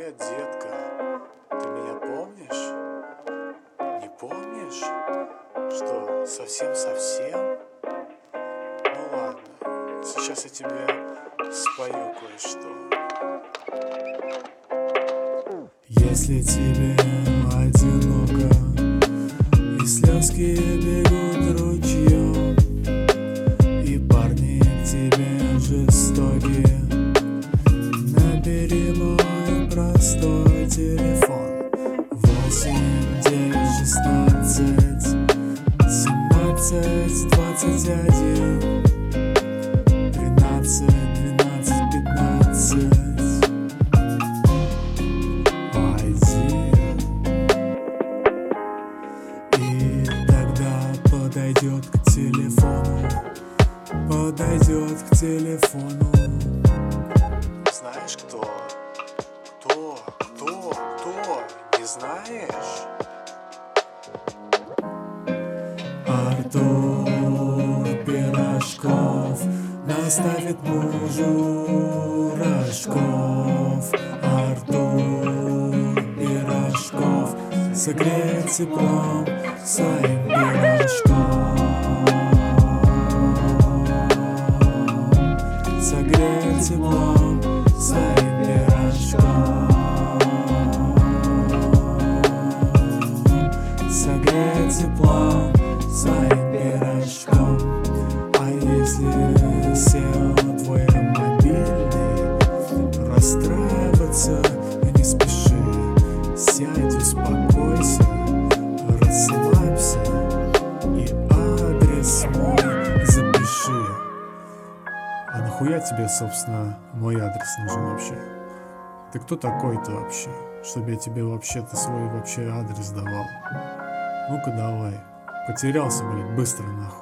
Привет, детка. Ты меня помнишь? Не помнишь? Что, совсем-совсем? Ну ладно, сейчас я тебе спою кое-что. Если тебе одиноко и слезки бегут ручьем, и парни к тебе жестокие, набери мой простой телефон 8, 9, 16, 17, 21, 13, 12, 15. И тогда подойдет к телефону, Знаешь кто? Кто? Не знаешь? Артур Пирожков наставит мужу рожков. Артур Пирожков согреет теплом своим пирожком. Согреет теплом своим пирожком. Согреет теплом своим пирожком. А если сел твой мобильный, расстраиваться не спеши. Сядь, успокойся, расслабься и адрес мой запиши. А нахуя тебе, собственно, мой адрес нужен вообще? Ты кто такой-то вообще, чтобы я тебе вообще-то свой вообще адрес давал? Ну-ка давай. Потерялся, блядь, быстро нахуй.